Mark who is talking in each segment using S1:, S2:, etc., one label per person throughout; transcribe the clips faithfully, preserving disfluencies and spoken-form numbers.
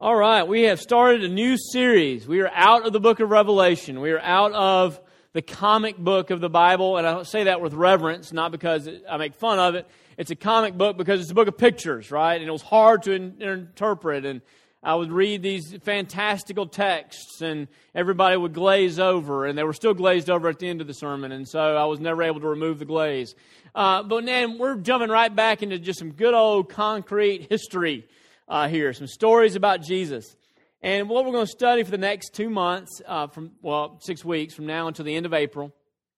S1: All right, we have started a new series. We are out of the book of Revelation. We are out of the comic book of the Bible, and I say that with reverence, not because I make fun of it. It's a comic book because it's a book of pictures, right? And it was hard to in- interpret, and I would read these fantastical texts, and everybody would glaze over, and they were still glazed over at the end of the sermon, and so I was never able to remove the glaze. Uh, but then we're jumping right back into just some good old concrete history Uh, here, some stories about Jesus. And what we're going to study for the next two months, uh, from well, six weeks from now until the end of April,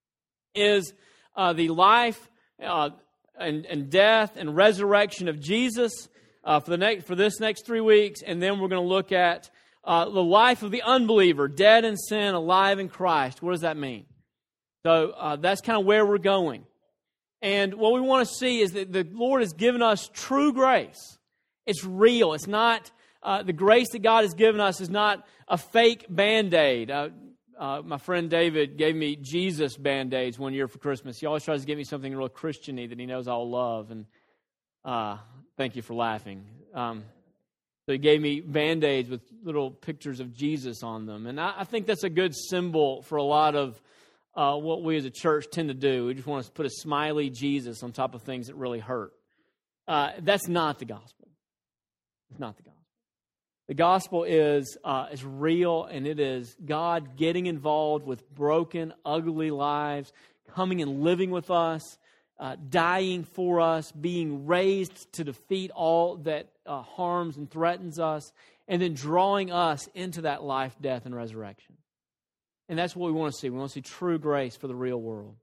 S1: is uh, the life uh, and, and death and resurrection of Jesus uh, for the next for this next three weeks. And then we're going to look at uh, the life of the unbeliever, dead in sin, alive in Christ. What does that mean? So uh, that's kind of where we're going. And what we want to see is that the Lord has given us true grace. It's real. It's not, uh, the grace that God has given us is not a fake Band-Aid. Uh, uh, my friend David gave me Jesus Band-Aids one year for Christmas. He always tries to give me something real Christian-y that he knows I'll love. And uh, thank you for laughing. Um, so he gave me Band-Aids with little pictures of Jesus on them. And I, I think that's a good symbol for a lot of uh, what we as a church tend to do. We just want to put a smiley Jesus on top of things that really hurt. Uh, that's not the gospel. It's not the gospel. The gospel is uh, is real, and it is God getting involved with broken, ugly lives, coming and living with us, uh, dying for us, being raised to defeat all that uh, harms and threatens us, and then drawing us into that life, death, and resurrection. And that's what we want to see. We want to see true grace for the real world.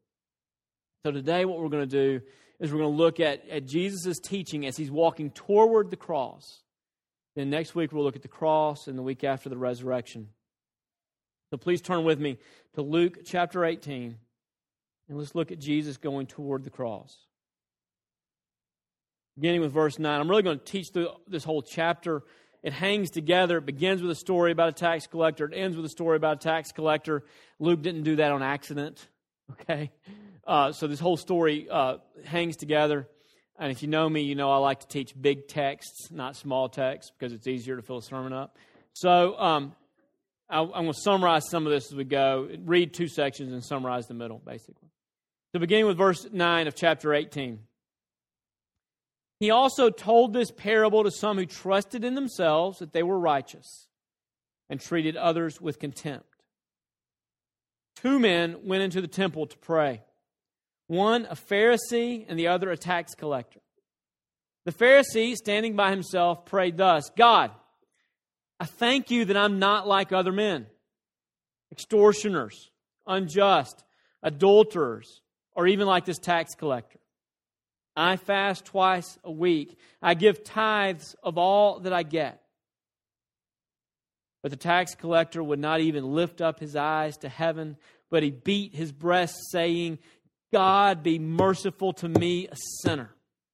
S1: So today what we're going to do is we're going to look at, at Jesus' teaching as He's walking toward the cross. Then next week we'll look at the cross, and the week after the resurrection. So please turn with me to Luke chapter eighteen, and let's look at Jesus going toward the cross. Beginning with verse nine. I'm really going to teach through this whole chapter. It hangs together. It begins with a story about a tax collector. It ends with a story about a tax collector. Luke didn't do that on accident. Okay? Uh, so this whole story uh, hangs together. And if you know me, you know I like to teach big texts, not small texts, because it's easier to fill a sermon up. So um, I, I'm going to summarize some of this as we go. Read two sections and summarize the middle, basically. So beginning with verse nine of chapter eighteen. He also told this parable to some who trusted in themselves that they were righteous and treated others with contempt. Two men went into the temple to pray. One a Pharisee and the other a tax collector. The Pharisee, standing by himself, prayed thus, God, I thank you that I'm not like other men, extortioners, unjust, adulterers, or even like this tax collector. I fast twice a week. I give tithes of all that I get. But the tax collector would not even lift up his eyes to heaven, but he beat his breast, saying, God, be merciful to me, a sinner.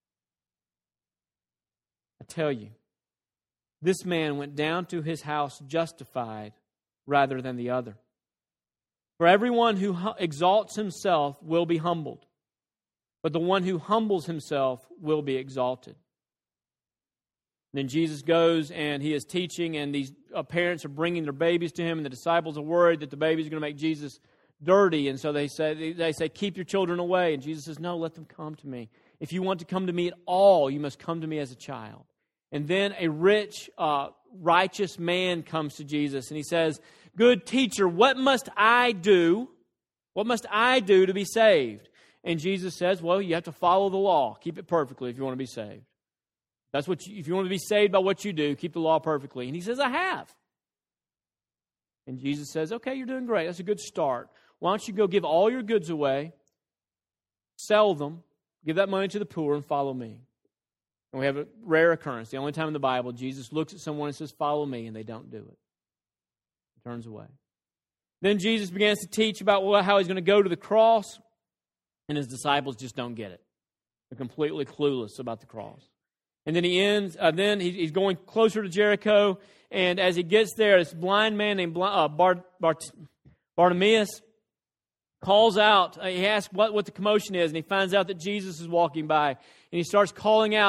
S1: I tell you, this man went down to his house justified rather than the other. For everyone who exalts himself will be humbled, but the one who humbles himself will be exalted. Then Jesus goes and he is teaching, and these uh, parents are bringing their babies to him, and the disciples are worried that the babies are going to make Jesus dirty, and so they say, they say, keep your children away. And Jesus says, no, let them come to me. If you want to come to me at all, you must come to me as a child. And then a rich, uh, righteous man comes to Jesus, and he says, good teacher, what must I do? What must I do to be saved? And Jesus says, well, you have to follow the law. Keep it perfectly if you want to be saved. That's what you, if you want to be saved by what you do, keep the law perfectly. And he says, I have. And Jesus says, okay, you're doing great. That's a good start. Why don't you go give all your goods away, sell them, give that money to the poor, and follow me. And we have a rare occurrence. The only time in the Bible, Jesus looks at someone and says, follow me, and they don't do it. He turns away. Then Jesus begins to teach about how he's going to go to the cross, and his disciples just don't get it. They're completely clueless about the cross. And then he ends, uh, then he, he's going closer to Jericho, and as he gets there, this blind man named uh, Bart, Bart, Bartimaeus calls out, uh, he asks what, what the commotion is, and he finds out that Jesus is walking by. And he starts calling out,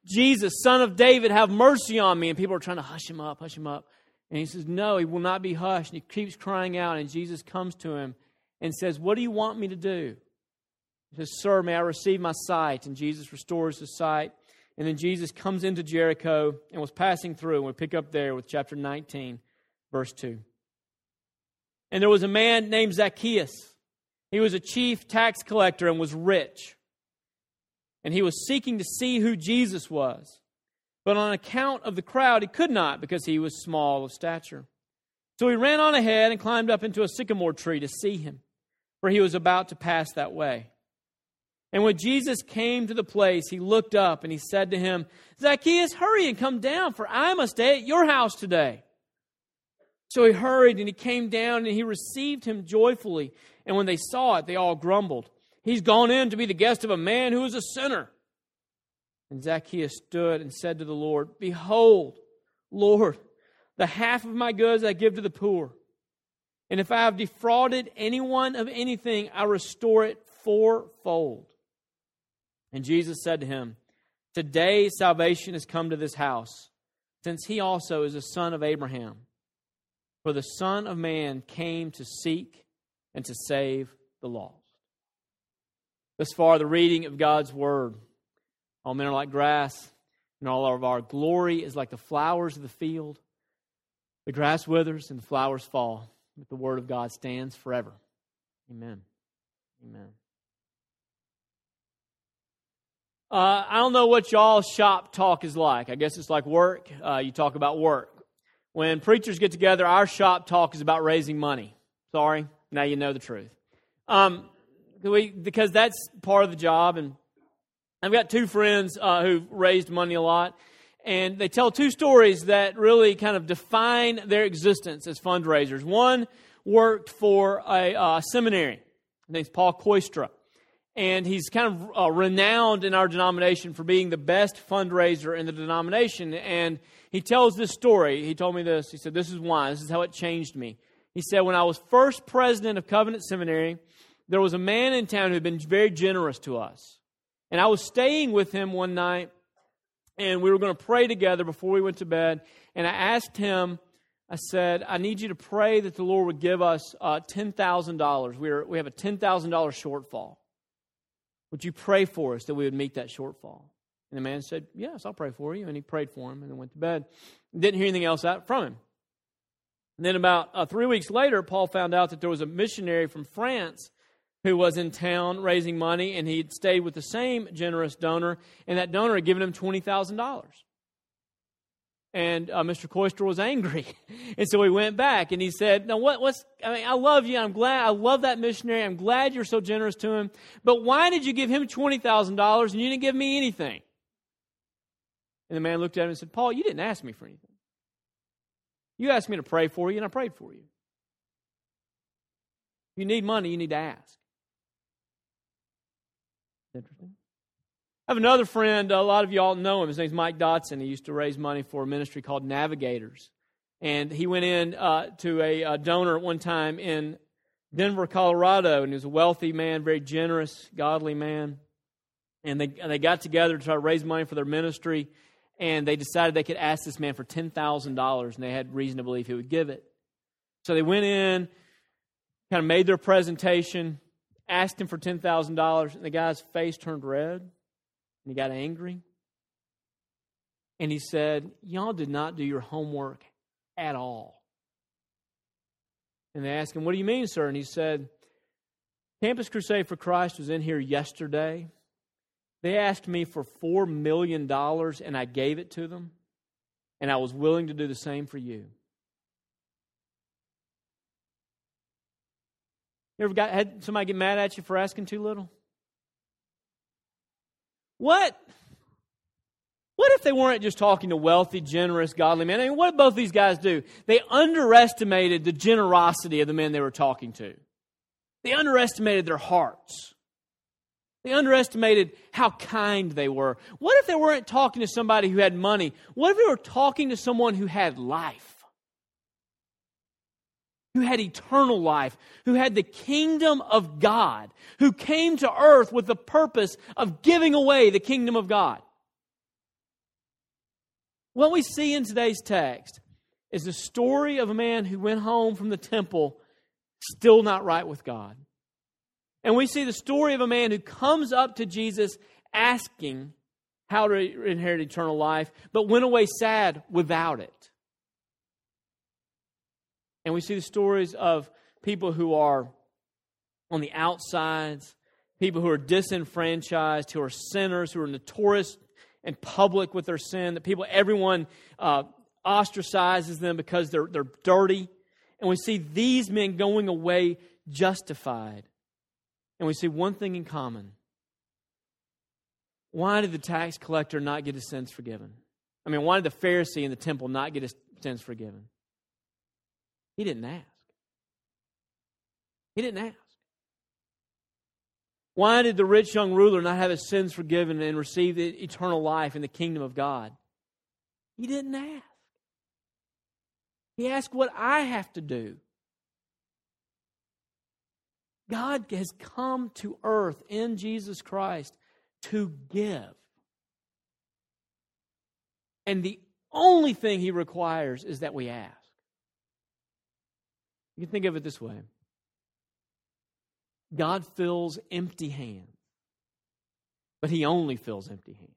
S1: Jesus, Son of David, have mercy on me. And people are trying to hush him up, hush him up. And he says, no, he will not be hushed. And he keeps crying out. And Jesus comes to him and says, what do you want me to do? He says, sir, may I receive my sight? And Jesus restores his sight. And then Jesus comes into Jericho and was passing through. And we pick up there with chapter nineteen, verse two. And there was a man named Zacchaeus. He was a chief tax collector and was rich. And he was seeking to see who Jesus was. But on account of the crowd, he could not, because he was small of stature. So he ran on ahead and climbed up into a sycamore tree to see him, for he was about to pass that way. And when Jesus came to the place, he looked up and he said to him, Zacchaeus, hurry and come down, for I must stay at your house today. So he hurried and he came down and he received him joyfully. And when they saw it, they all grumbled. He's gone in to be the guest of a man who is a sinner. And Zacchaeus stood and said to the Lord, behold, Lord, the half of my goods I give to the poor. And if I have defrauded anyone of anything, I restore it fourfold. And Jesus said to him, today salvation has come to this house, since he also is a son of Abraham. For the Son of Man came to seek and to save the lost. Thus far, the reading of God's Word. All men are like grass, and all of our glory is like the flowers of the field. The grass withers and the flowers fall, but the Word of God stands forever. Amen. Amen. Uh, I don't know what y'all's shop talk is like. I guess it's like work. Uh, you talk about work. When preachers get together, our shop talk is about raising money. Sorry, now you know the truth. Um, we, because that's part of the job. And I've got two friends uh, who've raised money a lot. And they tell two stories that really kind of define their existence as fundraisers. One worked for a uh, seminary. His name's Paul Koistra. And he's kind of uh, renowned in our denomination for being the best fundraiser in the denomination. And he tells this story. He told me this. He said, this is why. This is how it changed me. He said, when I was first president of Covenant Seminary, there was a man in town who had been very generous to us. And I was staying with him one night, and we were going to pray together before we went to bed. And I asked him, I said, I need you to pray that the Lord would give us uh, ten thousand dollars. We are, we have a ten thousand dollars shortfall. Would you pray for us that we would meet that shortfall? And the man said, yes, I'll pray for you. And he prayed for him and then went to bed. Didn't hear anything else out from him. And then about uh, three weeks later, Paul found out that there was a missionary from France who was in town raising money, and he'd stayed with the same generous donor, and that donor had given him twenty thousand dollars. And uh, Mister Koistra was angry. And so he went back and he said, no, what, what's, I mean, I love you. I'm glad, I love that missionary. I'm glad you're so generous to him. But why did you give him twenty thousand dollars and you didn't give me anything? And the man looked at him and said, Paul, you didn't ask me for anything. You asked me to pray for you and I prayed for you. If you need money, you need to ask. Interesting. I have another friend, a lot of y'all know him. His name's Mike Dotson. He used to raise money for a ministry called Navigators. And he went in uh, to a, a donor at one time in Denver, Colorado, and he was a wealthy man, very generous, godly man. And they they got together to try to raise money for their ministry, and they decided they could ask this man for ten thousand dollars, and they had reason to believe he would give it. So they went in, kind of made their presentation, asked him for ten thousand dollars, and the guy's face turned red. And he got angry. And he said, y'all did not do your homework at all. And they asked him, what do you mean, sir? And he said, Campus Crusade for Christ was in here yesterday. They asked me for four million dollars and I gave it to them. And I was willing to do the same for you. You ever got had somebody get mad at you for asking too little? What? What if they weren't just talking to wealthy, generous, godly men? I mean, what did both these guys do? They underestimated the generosity of the men they were talking to. They underestimated their hearts. They underestimated how kind they were. What if they weren't talking to somebody who had money? What if they were talking to someone who had life? Who had eternal life, who had the kingdom of God, who came to earth with the purpose of giving away the kingdom of God. What we see in today's text is the story of a man who went home from the temple still not right with God. And we see the story of a man who comes up to Jesus asking how to inherit eternal life, but went away sad without it. And we see the stories of people who are on the outsides, people who are disenfranchised, who are sinners, who are notorious and public with their sin, that people, everyone uh, ostracizes them because they're, they're dirty. And we see these men going away justified. And we see one thing in common. Why did the tax collector not get his sins forgiven? I mean, why did the Pharisee in the temple not get his sins forgiven? He didn't ask. He didn't ask. Why did the rich young ruler not have his sins forgiven and receive eternal life in the kingdom of God? He didn't ask. He asked what I have to do. God has come to earth in Jesus Christ to give. And the only thing He requires is that we ask. You can think of it this way. God fills empty hands, but He only fills empty hands.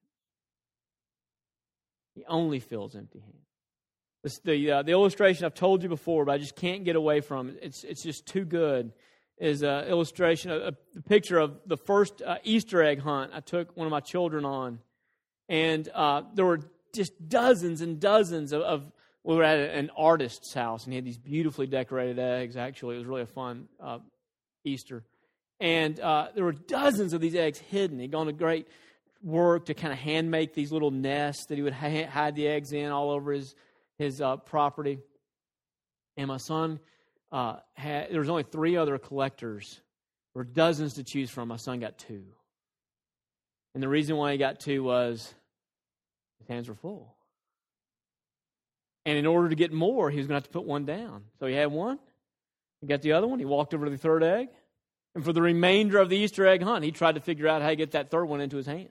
S1: He only fills empty hands. This, the uh, the illustration I've told you before, but I just can't get away from it. It's it's just too good. Is an illustration, a, a picture of the first uh, Easter egg hunt I took one of my children on, and uh, there were just dozens and dozens of, of. We were at an artist's house, and he had these beautifully decorated eggs. Actually, it was really a fun uh, Easter. And uh, there were dozens of these eggs hidden. He'd gone to great work to kind of hand make these little nests that he would ha- hide the eggs in all over his his uh, property. And my son, uh, had there was only three other collectors. There were dozens to choose from. My son got two. And the reason why he got two was his hands were full. And in order to get more, he was going to have to put one down. So he had one. He got the other one. He walked over to the third egg. And for the remainder of the Easter egg hunt, he tried to figure out how to get that third one into his hands.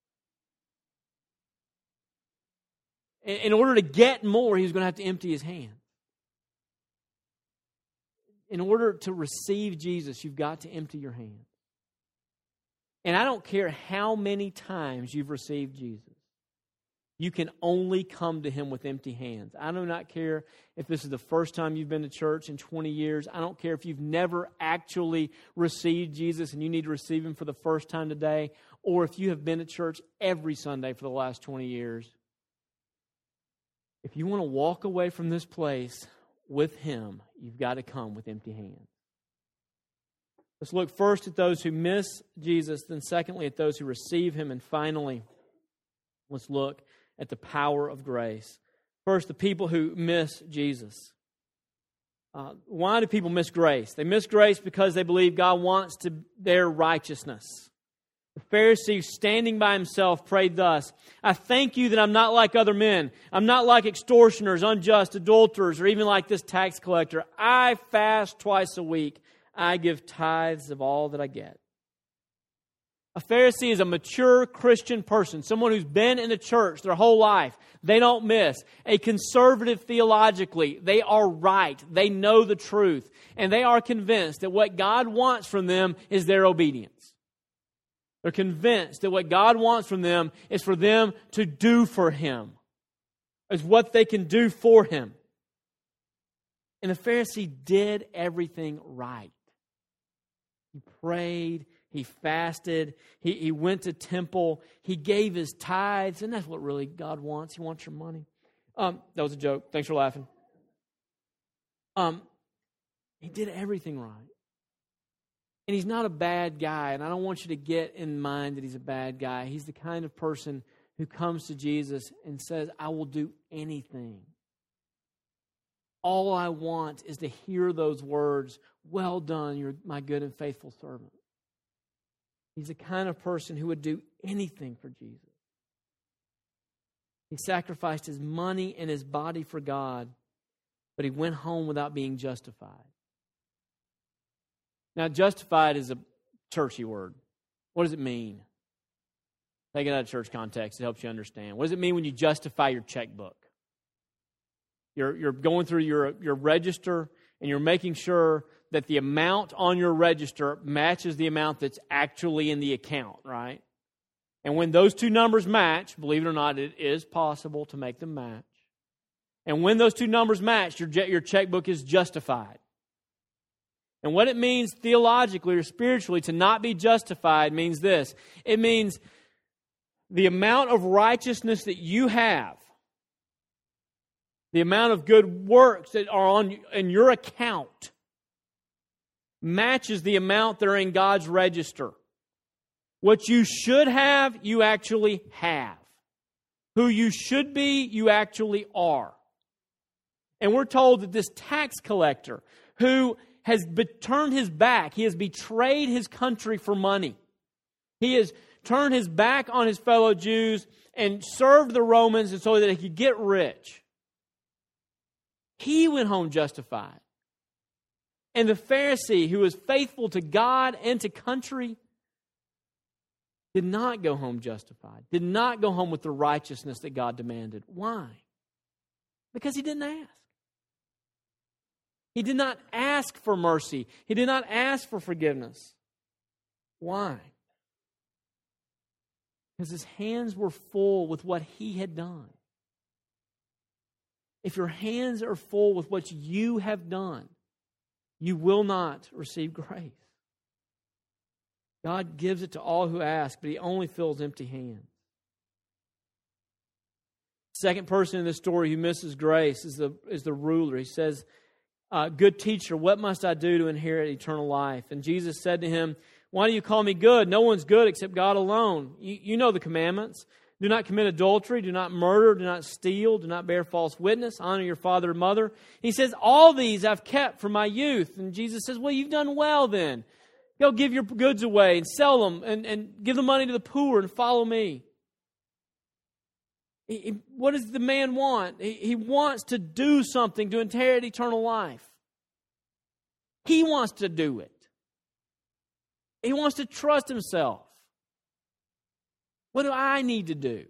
S1: In order to get more, he was going to have to empty his hands. In order to receive Jesus, you've got to empty your hands. And I don't care how many times you've received Jesus. You can only come to Him with empty hands. I do not care if this is the first time you've been to church in twenty years. I don't care if you've never actually received Jesus and you need to receive Him for the first time today, or if you have been to church every Sunday for the last twenty years. If you want to walk away from this place with Him, you've got to come with empty hands. Let's look first at those who miss Jesus, then secondly at those who receive Him, and finally, let's look at the power of grace. First, the people who miss Jesus. Uh, why do people miss grace? They miss grace because they believe God wants to their righteousness. The Pharisee, standing by himself, prayed thus: I thank you that I'm not like other men. I'm not like extortioners, unjust, adulterers, or even like this tax collector. I fast twice a week. I give tithes of all that I get. A Pharisee is a mature Christian person, someone who's been in the church their whole life. They don't miss. A conservative theologically, they are right. They know the truth. And they are convinced that what God wants from them is their obedience. They're convinced that what God wants from them is for them to do for Him, is what they can do for Him. And the Pharisee did everything right. He prayed. He fasted. He, he went to temple. He gave his tithes. And that's what really God wants. He wants your money. Um, that was a joke. Thanks for laughing. Um, he did everything right. And he's not a bad guy. And I don't want you to get in mind that he's a bad guy. He's the kind of person who comes to Jesus and says, I will do anything. All I want is to hear those words, well done, you're my good and faithful servant. He's the kind of person who would do anything for Jesus. He sacrificed his money and his body for God, but he went home without being justified. Now, justified is a churchy word. What does it mean? Take it out of church context. It helps you understand. What does it mean when you justify your checkbook? You're, you're going through your, your register and you're making sure that the amount on your register matches the amount that's actually in the account, right? And when those two numbers match, believe it or not, it is possible to make them match. And when those two numbers match, your, your checkbook is justified. And what it means theologically or spiritually to not be justified means this. It means the amount of righteousness that you have, the amount of good works that are on in your account, matches the amount that are in God's register. What you should have, you actually have. Who you should be, you actually are. And we're told that this tax collector who has be- turned his back, he has betrayed his country for money. He has turned his back on his fellow Jews and served the Romans so that he could get rich. He went home justified. And the Pharisee, who was faithful to God and to country, did not go home justified, did not go home with the righteousness that God demanded. Why? Because he didn't ask. He did not ask for mercy. He did not ask for forgiveness. Why? Because his hands were full with what he had done. If your hands are full with what you have done, you will not receive grace. God gives it to all who ask, but He only fills empty hands. Second person in this story who misses grace is the, is the ruler. He says, uh, good teacher, what must I do to inherit eternal life? And Jesus said to him, why do you call me good? No one's good except God alone. You, you know the commandments. Do not commit adultery, do not murder, do not steal, do not bear false witness, honor your father and mother. He says, all these I've kept from my youth. And Jesus says, well, you've done well then. Go give your goods away and sell them and, and give the money to the poor and follow me. He, he, what does the man want? He, he wants to do something to inherit eternal life. He wants to do it. He wants to trust himself. What do I need to do?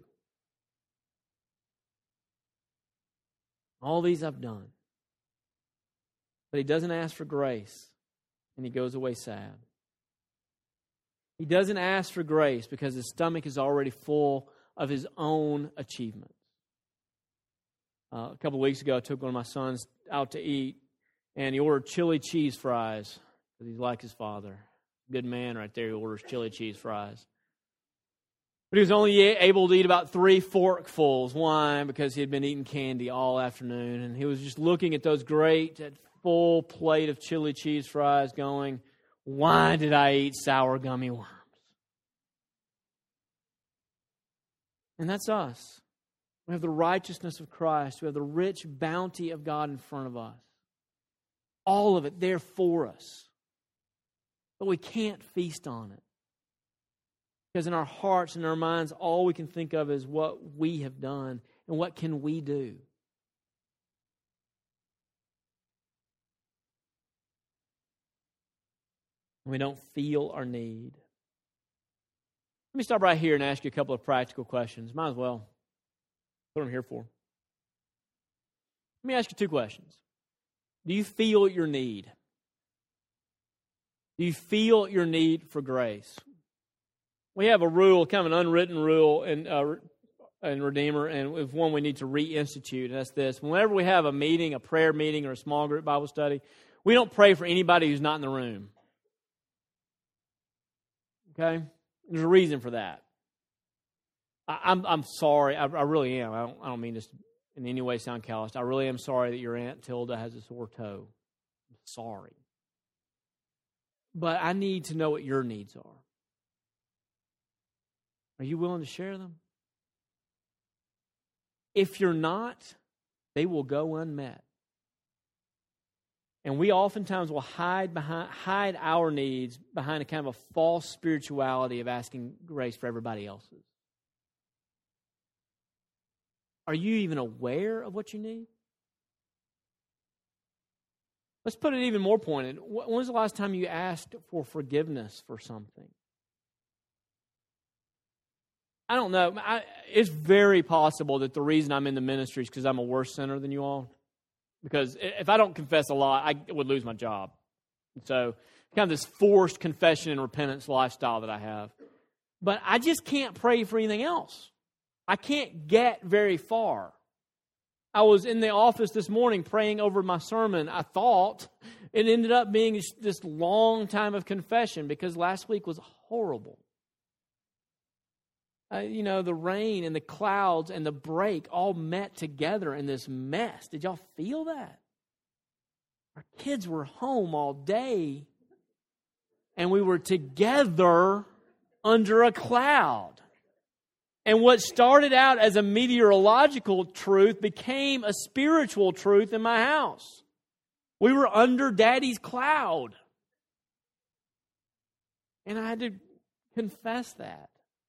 S1: All these I've done. But he doesn't ask for grace, and he goes away sad. He doesn't ask for grace because his stomach is already full of his own achievements. Uh, a couple of weeks ago, I took one of my sons out to eat, and he ordered chili cheese fries because he's like his father. Good man right there. He orders chili cheese fries. But he was only able to eat about three forkfuls. Why? Because he had been eating candy all afternoon. And he was just looking at those great, that full plate of chili cheese fries going, why did I eat sour gummy worms? And that's us. We have the righteousness of Christ. We have the rich bounty of God in front of us. All of it there for us. But we can't feast on it. Because in our hearts and our minds, all we can think of is what we have done and what can we do. We don't feel our need. Let me stop right here and ask you a couple of practical questions. Might as well. That's what I'm here for. Let me ask you two questions. Do you feel your need? Do you feel your need for grace? We have a rule, kind of an unwritten rule in, uh, in Redeemer, and it's one we need to reinstitute, and that's this. Whenever we have a meeting, a prayer meeting, or a small group Bible study, we don't pray for anybody who's not in the room. Okay? There's a reason for that. I, I'm I'm sorry. I, I really am. I don't, I don't mean this in any way sound callous. I really am sorry that your Aunt Tilda has a sore toe. I'm sorry. But I need to know what your needs are. Are you willing to share them? If you're not, they will go unmet. And we oftentimes will hide behind hide our needs behind a kind of a false spirituality of asking grace for everybody else's. Are you even aware of what you need? Let's put it even more pointed. When was the last time you asked for forgiveness for something? I don't know. I, it's very possible that the reason I'm in the ministry is because I'm a worse sinner than you all. Because if I don't confess a lot, I would lose my job. So kind of this forced confession and repentance lifestyle that I have. But I just can't pray for anything else. I can't get very far. I was in the office this morning praying over my sermon. I thought it ended up being this long time of confession because last week was horrible. Uh, you know, the rain and the clouds and the break all met together in this mess. Did y'all feel that? Our kids were home all day, and we were together under a cloud. And what started out as a meteorological truth became a spiritual truth in my house. We were under Daddy's cloud. And I had to confess that.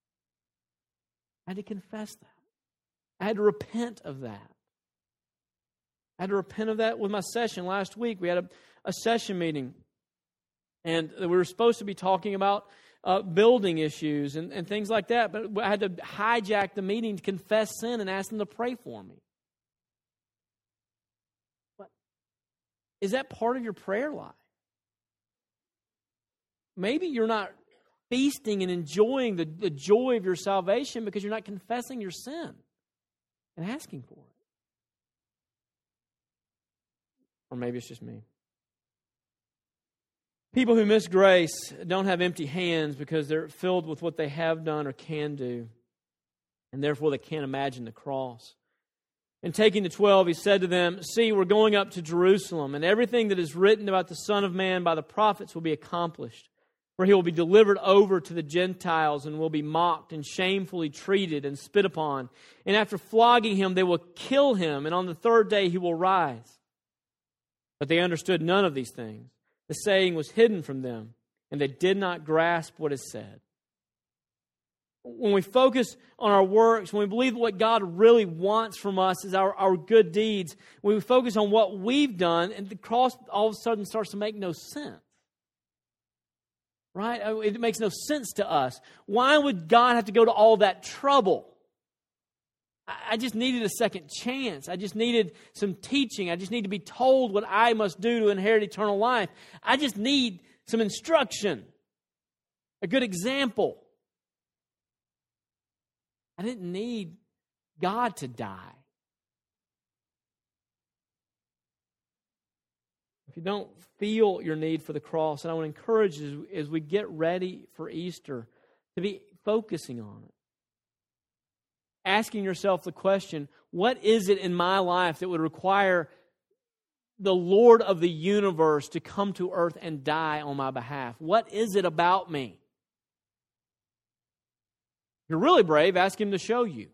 S1: I had to confess that. I had to repent of that. I had to repent of that with my session last week. We had a, a session meeting. And we were supposed to be talking about Uh, building issues and, and things like that. But I had to hijack the meeting to confess sin and ask them to pray for me. But is that part of your prayer life? Maybe you're not feasting and enjoying the, the joy of your salvation because you're not confessing your sin and asking for it. Or maybe it's just me. People who miss grace don't have empty hands because they're filled with what they have done or can do, and therefore they can't imagine the cross. And taking the twelve, he said to them, "See, we're going up to Jerusalem, and everything that is written about the Son of Man by the prophets will be accomplished. For he will be delivered over to the Gentiles and will be mocked and shamefully treated and spit upon. And after flogging him, they will kill him, and on the third day he will rise." But they understood none of these things. The saying was hidden from them, and they did not grasp what is said. When we focus on our works, when we believe what God really wants from us is our, our good deeds, when we focus on what we've done, and the cross all of a sudden starts to make no sense. Right? It makes no sense to us. Why would God have to go to all that trouble? I just needed a second chance. I just needed some teaching. I just need to be told what I must do to inherit eternal life. I just need some instruction, a good example. I didn't need God to die. If you don't feel your need for the cross, and I want to encourage you as we get ready for Easter to be focusing on it. Asking yourself the question, what is it in my life that would require the Lord of the universe to come to earth and die on my behalf? What is it about me? If you're really brave, ask Him to show you.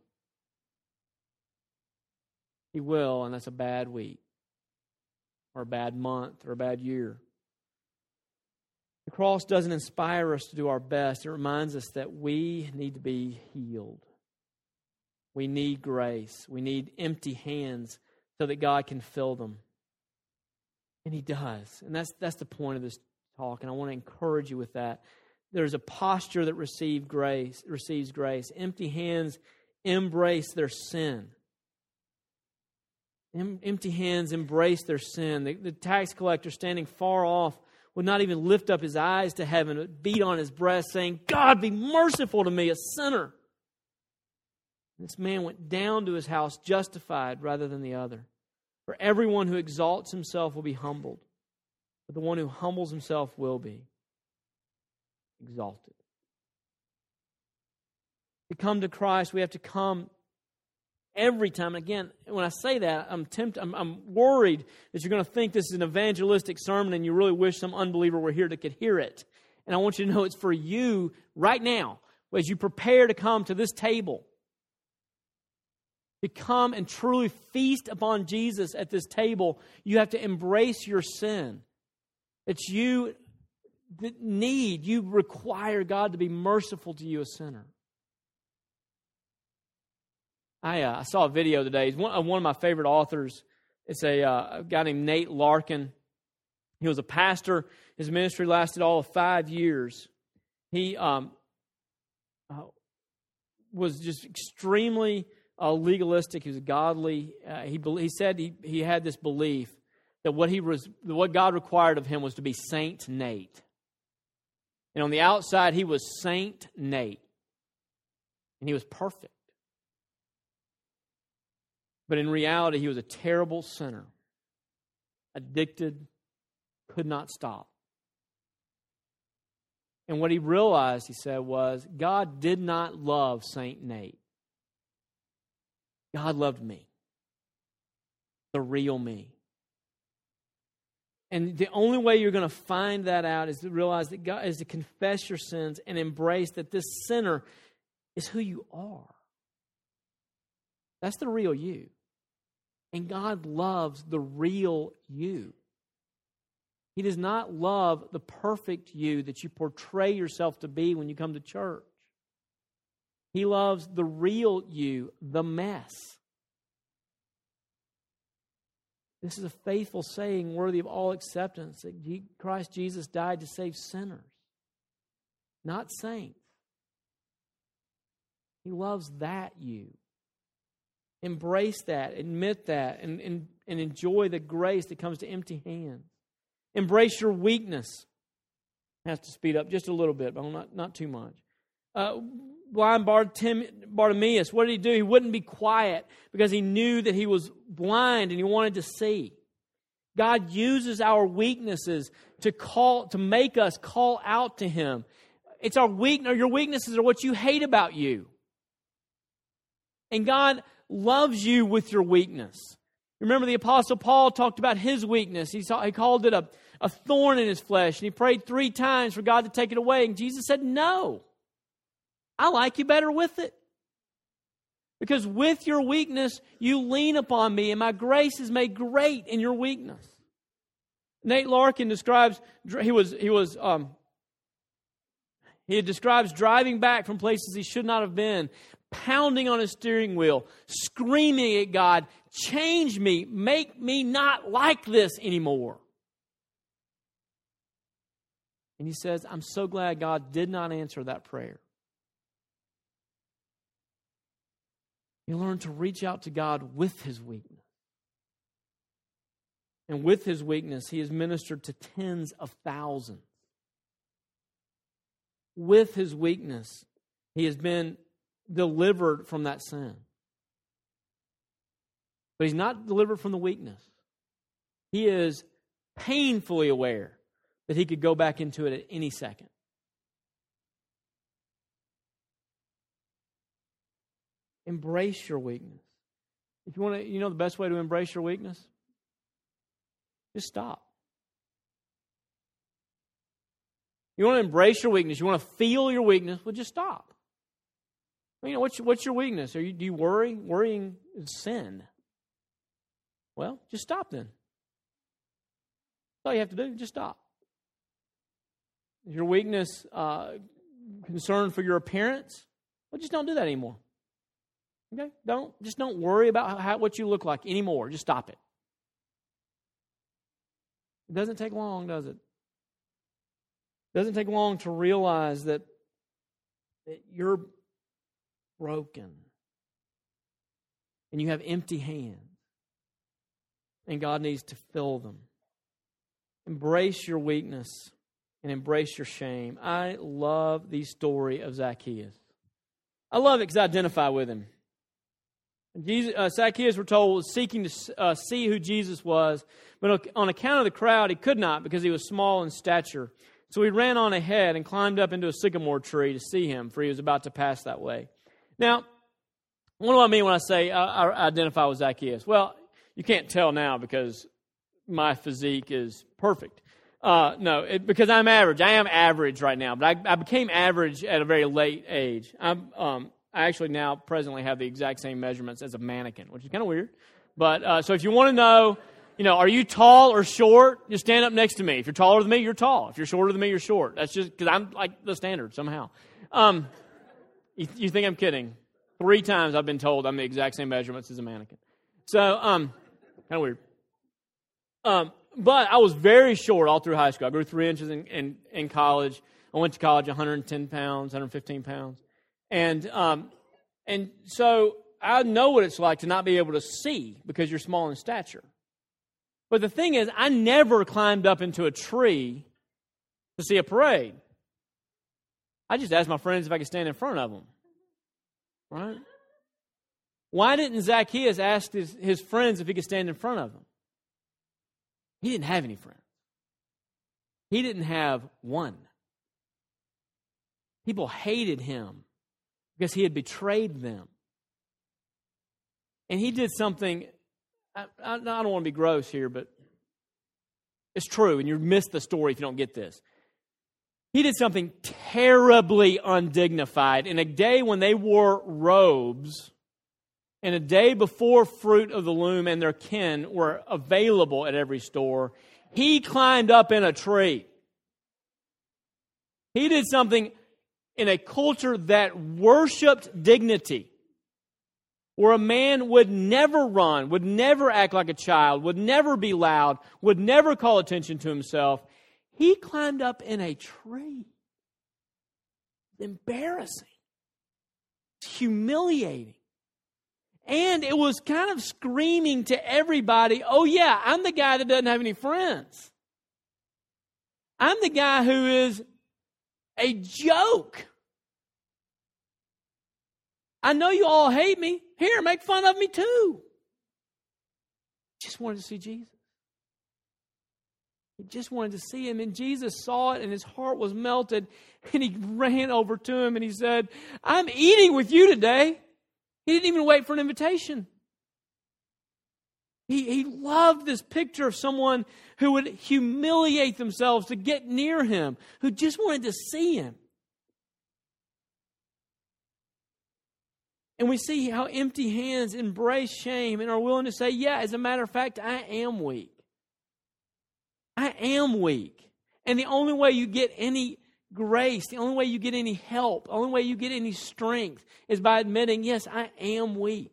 S1: He will, and that's a bad week, or a bad month, or a bad year. The cross doesn't inspire us to do our best. It reminds us that we need to be healed. We need grace. We need empty hands so that God can fill them. And He does. And that's that's the point of this talk. And I want to encourage you with that. There's a posture that receive grace, receives grace. Empty hands embrace their sin. Em- empty hands embrace their sin. The, the tax collector standing far off would not even lift up his eyes to heaven, but beat on his breast saying, "God, be merciful to me, a sinner." This man went down to his house justified rather than the other. For everyone who exalts himself will be humbled, but the one who humbles himself will be exalted. To come to Christ, we have to come every time. And again, when I say that, I'm tempted, I'm, I'm worried that you're going to think this is an evangelistic sermon and you really wish some unbeliever were here that could hear it. And I want you to know it's for you right now as you prepare to come to this table. To come and truly feast upon Jesus at this table, you have to embrace your sin. That you need, you require God to be merciful to you, a sinner. I, uh, I saw a video today. It's one, uh, one of my favorite authors. It's a, uh, a guy named Nate Larkin. He was a pastor. His ministry lasted all of five years. He... Um, uh, was just extremely uh, legalistic. He was godly. Uh, he he said he he had this belief that what he was what God required of him was to be Saint Nate. And on the outside, he was Saint Nate, and he was perfect. But in reality, he was a terrible sinner, addicted, could not stop. And what he realized, he said, was God did not love Saint Nate. God loved me, the real me. And the only way you're going to find that out is to realize that God is to confess your sins and embrace that this sinner is who you are. That's the real you. And God loves the real you. He does not love the perfect you that you portray yourself to be when you come to church. He loves the real you, the mess. This is a faithful saying worthy of all acceptance, that Christ Jesus died to save sinners, not saints. He loves that you. Embrace that, admit that, and, and, and enjoy the grace that comes to empty hands. Embrace your weakness. I have to speed up just a little bit, but not, not too much. Uh, blind Bartimaeus, what did he do? He wouldn't be quiet because he knew that he was blind and he wanted to see. God uses our weaknesses to call, to make us call out to Him. It's our weakness, your weaknesses are what you hate about you. And God loves you with your weakness. Remember, the Apostle Paul talked about his weakness. He, saw, he called it a, a thorn in his flesh, and he prayed three times for God to take it away. And Jesus said, no, I like you better with it. Because with your weakness, you lean upon me, and my grace is made great in your weakness. Nate Larkin describes, he was, he was, um, he describes driving back from places he should not have been, pounding on his steering wheel, screaming at God, change me, make me not like this anymore. And he says, I'm so glad God did not answer that prayer. You learn to reach out to God with his weakness. And with his weakness, he has ministered to tens of thousands. With his weakness, he has been delivered from that sin. But he's not delivered from the weakness. He is painfully aware that he could go back into it at any second. Embrace your weakness. If you want to, you know the best way to embrace your weakness? Just stop. You want to embrace your weakness, you want to feel your weakness, well, just stop. You know, what's, what's your weakness? Are you, do you worry? Worrying is sin. Well, just stop then. That's all you have to do. Just stop. Is your weakness uh, concern for your appearance? Well, just don't do that anymore. Okay? Don't just don't worry about how, what you look like anymore. Just stop it. It doesn't take long, does it? It doesn't take long to realize that, that you're broken and you have empty hands and God needs to fill them. Embrace your weakness and embrace your shame. I love the story of Zacchaeus. I love it because I identify with him. Jesus, uh, Zacchaeus, we're told, was seeking to uh, see who Jesus was, but on account of the crowd, he could not because he was small in stature. So he ran on ahead and climbed up into a sycamore tree to see him, for he was about to pass that way. Now, what do I mean when I say I, I identify with Zacchaeus? Well, you can't tell now because my physique is perfect. Uh, no, it, because I'm average. I am average right now, but I, I became average at a very late age. I'm, um, I actually now presently have the exact same measurements as a mannequin, which is kind of weird. But uh, so if you want to know, you know, are you tall or short? Just stand up next to me. If you're taller than me, you're tall. If you're shorter than me, you're short. That's just because I'm like the standard somehow. Um, you, you think I'm kidding? Three times I've been told I'm the exact same measurements as a mannequin. So, um, kind of weird. Um, but I was very short all through high school. I grew three inches in, in, in college. I went to college one hundred ten pounds, one hundred fifteen pounds. And um, And so I know what it's like to not be able to see because you're small in stature. But the thing is, I never climbed up into a tree to see a parade. I just asked my friends if I could stand in front of them. Right? Why didn't Zacchaeus ask his, his friends if he could stand in front of them? He didn't have any friends. He didn't have one. People hated him because he had betrayed them. And he did something, I, I, I don't want to be gross here, but it's true, and you miss the story if you don't get this. He did something terribly undignified. In a day when they wore robes, and a day before fruit of the loom and their kin were available at every store, he climbed up in a tree. He did something in a culture that worshiped dignity, where a man would never run, would never act like a child, would never be loud, would never call attention to himself. He climbed up in a tree. It's embarrassing. It's humiliating. And it was kind of screaming to everybody, oh yeah, I'm the guy that doesn't have any friends. I'm the guy who is a joke. I know you all hate me. Here, make fun of me too. Just wanted to see Jesus. He just wanted to see him, and Jesus saw it, and his heart was melted, and he ran over to him, and he said, I'm eating with you today. He didn't even wait for an invitation. He, he loved this picture of someone who would humiliate themselves to get near him, who just wanted to see him. And we see how empty hands embrace shame and are willing to say, yeah, as a matter of fact, I am weak. I am weak. And the only way you get any grace, the only way you get any help, the only way you get any strength is by admitting, yes, I am weak.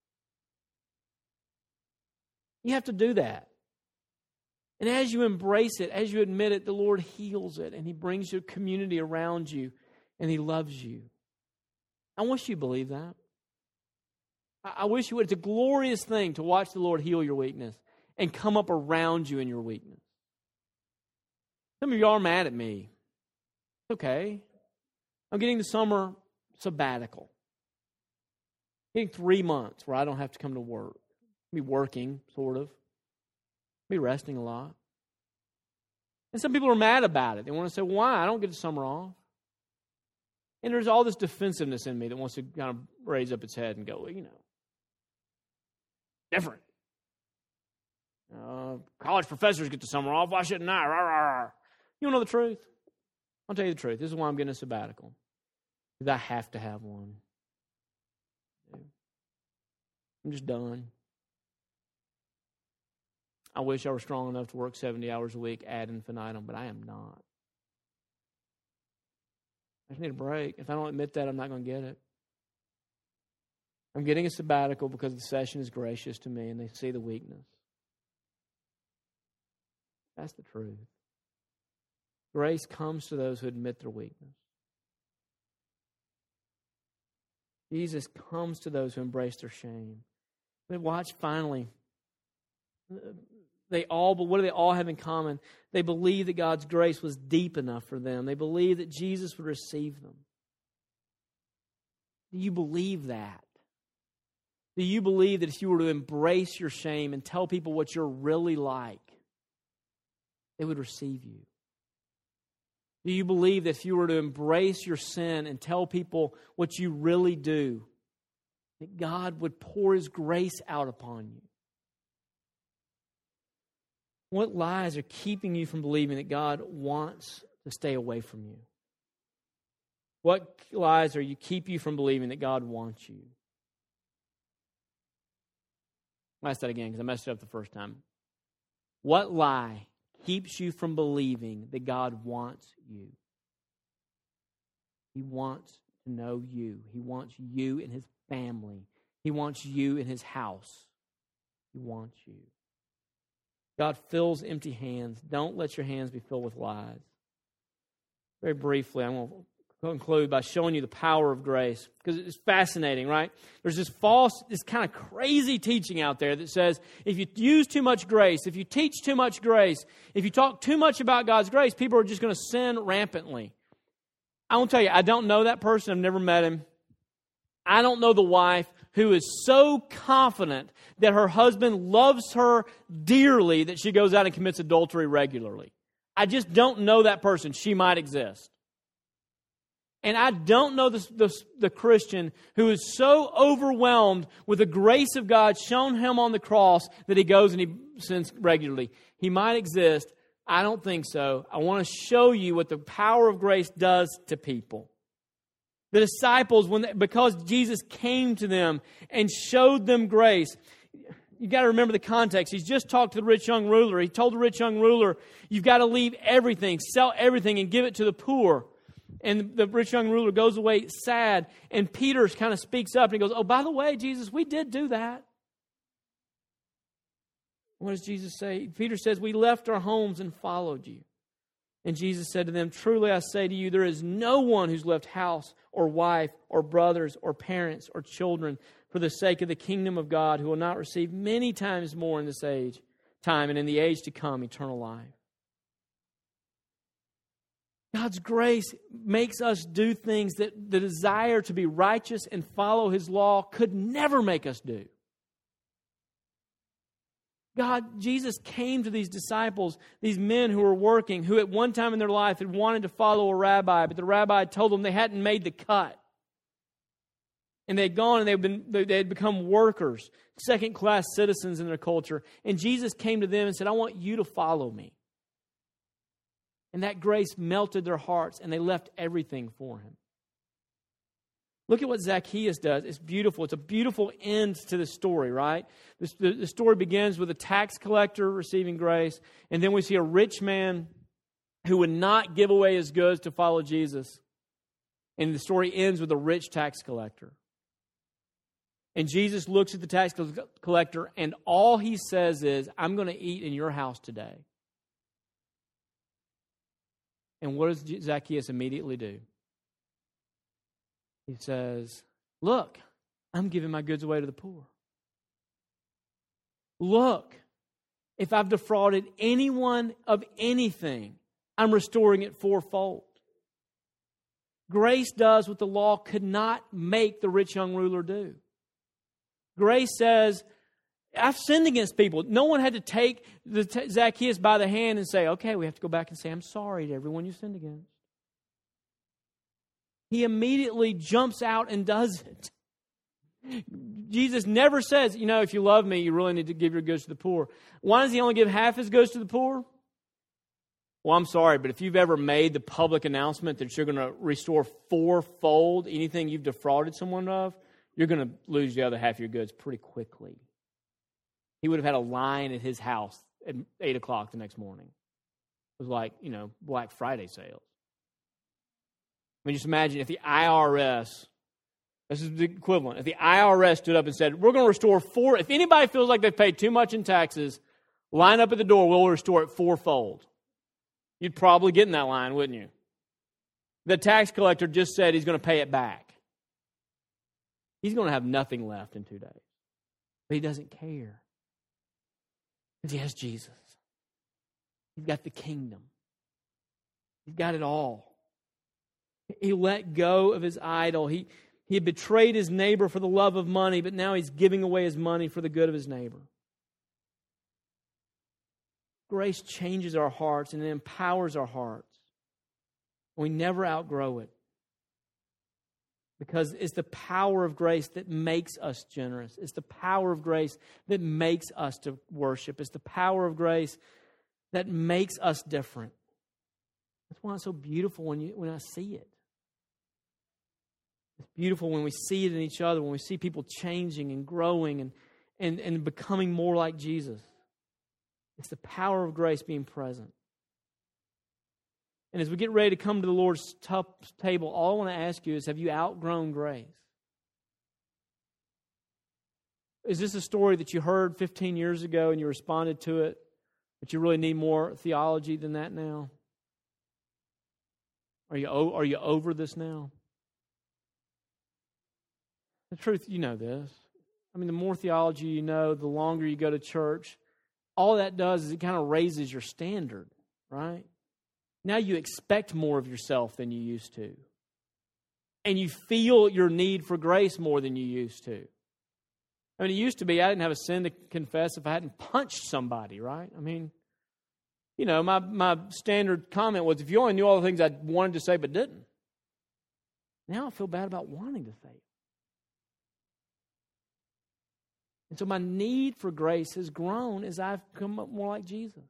S1: You have to do that. And as you embrace it, as you admit it, the Lord heals it, and He brings you a community around you, and He loves you. I wish you believe that. I wish you would. It's a glorious thing to watch the Lord heal your weakness and come up around you in your weakness. Some of you are mad at me. It's okay. I'm getting the summer sabbatical. Getting three months where I don't have to come to work. Be working, sort of. Be resting a lot. And some people are mad about it. They want to say, why? I don't get the summer off. And there's all this defensiveness in me that wants to kind of raise up its head and go, well, you know, different. Uh, college professors get the summer off. Why shouldn't I? Rah, rah, rah. You want to know the truth? I'll tell you the truth. This is why I'm getting a sabbatical. Because I have to have one. I'm just done. I wish I were strong enough to work seventy hours a week ad infinitum, but I am not. I just need a break. If I don't admit that, I'm not going to get it. I'm getting a sabbatical because the session is gracious to me and they see the weakness. That's the truth. Grace comes to those who admit their weakness. Jesus comes to those who embrace their shame. But watch finally. They all, but what do they all have in common? They believe that God's grace was deep enough for them. They believe that Jesus would receive them. Do you believe that? Do you believe that if you were to embrace your shame and tell people what you're really like, they would receive you? Do you believe that if you were to embrace your sin and tell people what you really do, that God would pour His grace out upon you? What lies are keeping you from believing that God wants to stay away from you? What lies are you keep you from believing that God wants you? I'll ask that again because I messed it up the first time. What lie keeps you from believing that God wants you? He wants to know you. He wants you and His family. He wants you in His house. He wants you. God fills empty hands. Don't let your hands be filled with lies. Very briefly, I'm going to conclude by showing you the power of grace, because it's fascinating, right? There's this false, this kind of crazy teaching out there that says if you use too much grace, if you teach too much grace, if you talk too much about God's grace, people are just going to sin rampantly. I will tell you, I don't know that person. I've never met him. I don't know the wife who is so confident that her husband loves her dearly that she goes out and commits adultery regularly. I just don't know that person. She might exist. And I don't know the, the, the Christian who is so overwhelmed with the grace of God shown him on the cross that he goes and he sins regularly. He might exist. I don't think so. I want to show you what the power of grace does to people. The disciples, when they, because Jesus came to them and showed them grace, you got to remember the context. He's just talked to the rich young ruler. He told the rich young ruler, you've got to leave everything, sell everything and give it to the poor. And the rich young ruler goes away sad. And Peter kind of speaks up and he goes, oh, by the way, Jesus, we did do that. What does Jesus say? Peter says, we left our homes and followed you. And Jesus said to them, truly I say to you, there is no one who's left house or wife or brothers or parents or children for the sake of the kingdom of God who will not receive many times more in this age, time and in the age to come, eternal life. God's grace makes us do things that the desire to be righteous and follow His law could never make us do. God, Jesus came to these disciples, these men who were working, who at one time in their life had wanted to follow a rabbi, but the rabbi told them they hadn't made the cut. And they had gone and they had, been, they had become workers, second-class citizens in their culture. And Jesus came to them and said, I want you to follow me. And that grace melted their hearts, and they left everything for Him. Look at what Zacchaeus does. It's beautiful. It's a beautiful end to the story, right? The, the story begins with a tax collector receiving grace, and then we see a rich man who would not give away his goods to follow Jesus. And the story ends with a rich tax collector. And Jesus looks at the tax collector, and all he says is, I'm going to eat in your house today. And what does Zacchaeus immediately do? He says, look, I'm giving my goods away to the poor. Look, if I've defrauded anyone of anything, I'm restoring it fourfold. Grace does what the law could not make the rich young ruler do. Grace says, I've sinned against people. No one had to take the t- Zacchaeus by the hand and say, okay, we have to go back and say, I'm sorry to everyone you sinned against. He immediately jumps out and does it. Jesus never says, you know, if you love me, you really need to give your goods to the poor. Why does He only give half His goods to the poor? Well, I'm sorry, but if you've ever made the public announcement that you're going to restore fourfold anything you've defrauded someone of, you're going to lose the other half of your goods pretty quickly. He would have had a line at his house at eight o'clock the next morning. It was like, you know, Black Friday sales. I mean, just imagine if the I R S, this is the equivalent, if the I R S stood up and said, we're going to restore four, if anybody feels like they've paid too much in taxes, line up at the door, we'll restore it fourfold. You'd probably get in that line, wouldn't you? The tax collector just said he's going to pay it back. He's going to have nothing left in two days. But he doesn't care. Because he has Jesus. He's got the kingdom. He's got it all. He let go of his idol. He, he had betrayed his neighbor for the love of money, but now he's giving away his money for the good of his neighbor. Grace changes our hearts and it empowers our hearts. We never outgrow it. Because it's the power of grace that makes us generous. It's the power of grace that makes us to worship. It's the power of grace that makes us different. That's why it's so beautiful when you when I see it. It's beautiful when we see it in each other, when we see people changing and growing and, and, and becoming more like Jesus. It's the power of grace being present. And as we get ready to come to the Lord's table, all I want to ask you is, have you outgrown grace? Is this a story that you heard fifteen years ago and you responded to it, but you really need more theology than that now? Are you, are you over this now? The truth, you know this. I mean, the more theology you know, the longer you go to church, all that does is it kind of raises your standard, right? Now you expect more of yourself than you used to. And you feel your need for grace more than you used to. I mean, it used to be I didn't have a sin to confess if I hadn't punched somebody, right? I mean, you know, my, my standard comment was, if you only knew all the things I wanted to say but didn't. Now I feel bad about wanting to say it. And so my need for grace has grown as I've come up more like Jesus.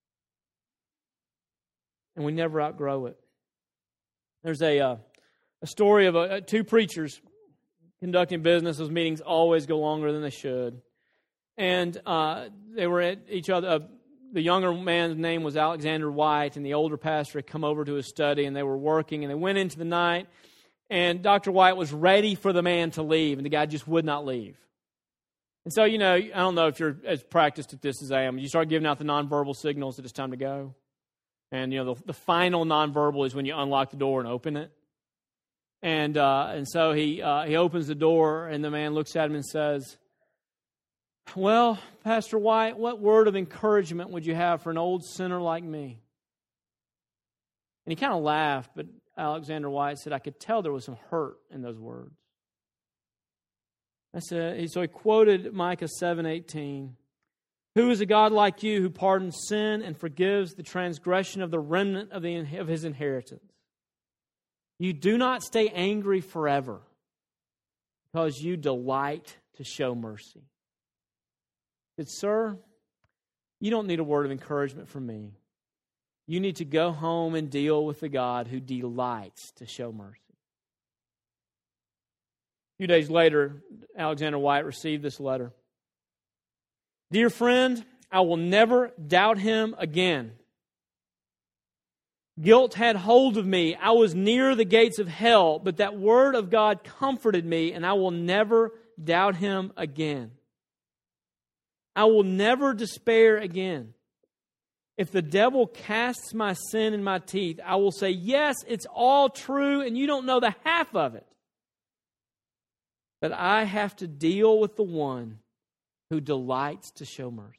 S1: And we never outgrow it. There's a uh, a story of uh, two preachers conducting business. Those meetings always go longer than they should. And uh, they were at each other. Uh, the younger man's name was Alexander White, and the older pastor had come over to his study, and they were working, and they went into the night, and Doctor White was ready for the man to leave, and the guy just would not leave. And so, you know, I don't know if you're as practiced at this as I am. You start giving out the nonverbal signals that it's time to go. And, you know, the, the final nonverbal is when you unlock the door and open it. And uh, and so he uh, he opens the door, and the man looks at him and says, well, Pastor White, what word of encouragement would you have for an old sinner like me? And he kind of laughed, but Alexander White said, I could tell there was some hurt in those words. I said, so he quoted Micah seven eighteen. Who is a God like you who pardons sin and forgives the transgression of the remnant of, the, of his inheritance? You do not stay angry forever because you delight to show mercy. Good sir, you don't need a word of encouragement from me. You need to go home and deal with the God who delights to show mercy. A few days later, Alexander White received this letter. Dear friend, I will never doubt him again. Guilt had hold of me. I was near the gates of hell, but that word of God comforted me, and I will never doubt him again. I will never despair again. If the devil casts my sin in my teeth, I will say, yes, it's all true, and you don't know the half of it. But I have to deal with the one who delights to show mercy.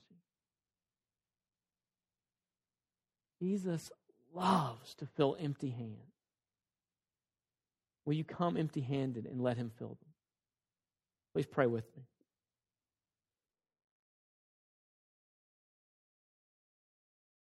S1: Jesus loves to fill empty hands. Will you come empty-handed and let him fill them? Please pray with me.